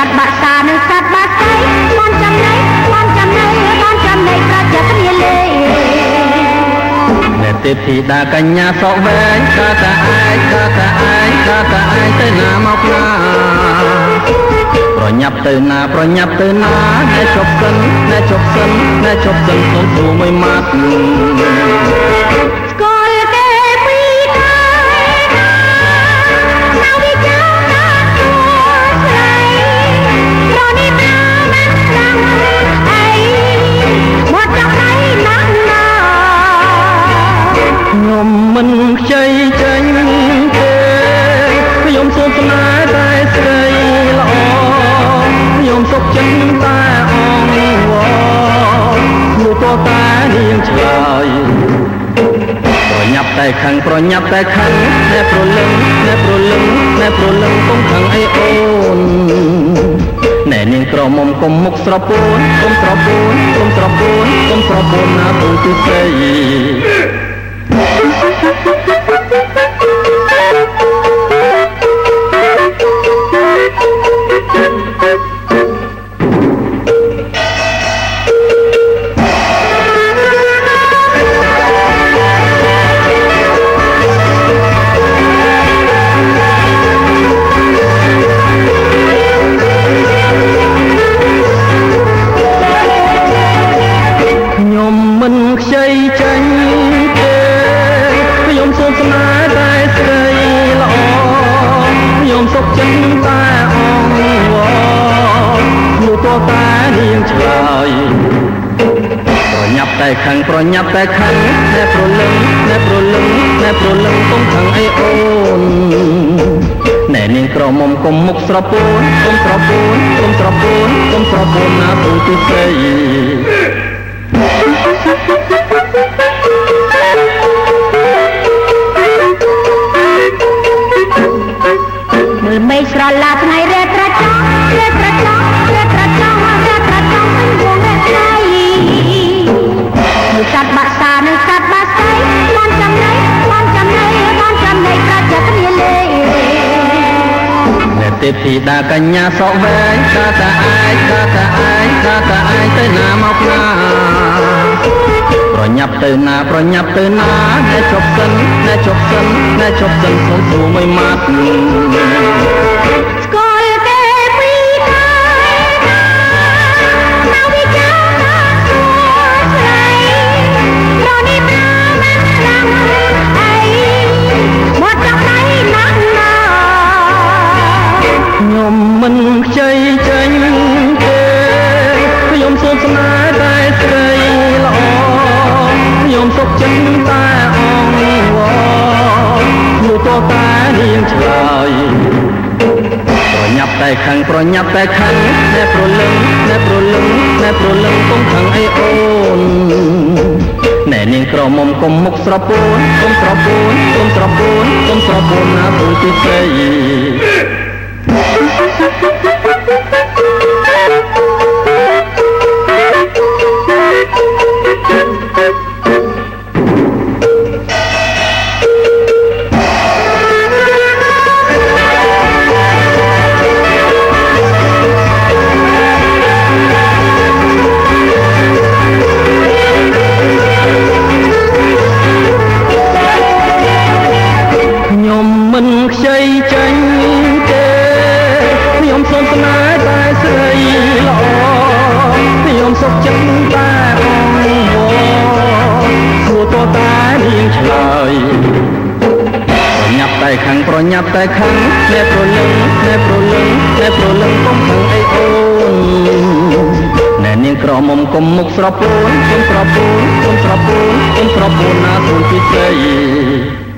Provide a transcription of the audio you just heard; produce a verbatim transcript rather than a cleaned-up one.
តបាក់សានិងសត្វបាសីបានចំណៃបានចំណៃបានចំណៃប្រចាំគ្នាលេអ្នកទេពធីតាកញ្ញាសក់វែងកាតាឯងកាតាឯងកាតាឯងទៅណាមកណាប្រញាប់ទៅណាប្រញាប់ទៅណាអ្នកជប់សិនអ្នកជប់សិនអ្នកជប់សិនសូមទូមួយម៉ាត់ស្គាល់គេពីកាយណានៅវិចារណាទួស្រីរនេះណាមិនស្ដាំអីមកចង់ដៃណាស់ណាខ្ញុំមិនខ្ចីចេញទេខ្ញុំសូមស្នេហ៍តែស្រីល្អខ្ញុំសុខចិត្តតែអងវងទោះតែនាងឆ្លើយប្រញាប់តែខឹងប្រញាប់តែខឹងអ្នកប្រលឹងអ្នកប្រលឹងអ្នកប្រលឹងកុំខឹងអីអូនណែនាងក្រមុំកុំមុខស្រពោនកុំស្រពោនកុំស្រពោនកុំស្រពោនណាទូទីស្រីខ្ញុំមិនខ្ចីចេញទេខ្ញុំសូមស្នេហ៍តែស្រីល្អខ្ញុំសុខចិត្តតែអងវងទោះតែនាងឆ្លើយប្រញាប់តែខឹងប្រញាប់តែខឹងអ្នកប្រលឹងអ្នកប្រលឹងអ្នកប្រលឹងកុំខឹងអីអូនណែនាងក្រមុំកុំមុខស្រពោនកុំស្រពោនកុំស្រពោនកុំស្រពោនណាទូទីស្រីមើលមេឃស្រឡាថ្ងៃរែត្រចង់រែត្រចង់រែត្រចង់រែត្រចង់មិនវងរែថ្ងៃមើលសត្វបាក់សានិងសត្វបាសីបានចំណៃបានចំណៃបានចំណៃប្រចាំគ្នាលេអ្នកទេពធីតាកញ្ញាសក់វែងកាតាឯងកាតាឯងកាតាឯងទៅណាមកណាប្រញាប់ទៅណាប្រញាប់ទៅណាអ្នកជប់សិនអ្នកជប់សិនអ្នកជប់សិនសូមទូមួយម៉ាត់ស្គាល់គេពីកាយណានៅវិចារណាទួស្រីរនេះណាមិនស្ដាំអីមកចង់ដៃណាស់ណាខ្ញុំមិនខ្ចីចេញទេខ្ញុំសូមស្នេហ៍តែស្រីល្អខ្ញុំសុខចិត្តតែអងវងទោះតែនាងឆ្លើយប្រញាប់តែខឹងប្រញាប់តែខឹងអ្នកប្រលឹងអ្នកប្រលឹងអ្នកប្រលឹងកុំខឹងអីអូនណែនាងក្រមុំកុំមុខស្រពោនកុំស្រពោនកុំស្រពោនកុំស្រពោនណាទូទីស្រីខ្ញុំមិនខ្ចីចេញទេខ្ញុំសូមស្នេហ៍តែស្រីល្អខ្ញុំសុខចិត្តតែអងវងទោះតែនាងឆ្លើយប្រញាប់តែខឹងប្រញាប់តែខឹងអ្នកប្រលឹងអ្នកប្រលឹងអ្នកប្រលឹងកុំខឹងអីអូនណែនាងក្រមុំកុំមុខស្រពោនកុំស្រពោនកុំស្រពោនកុំស្រពោនណាទូទីស្រី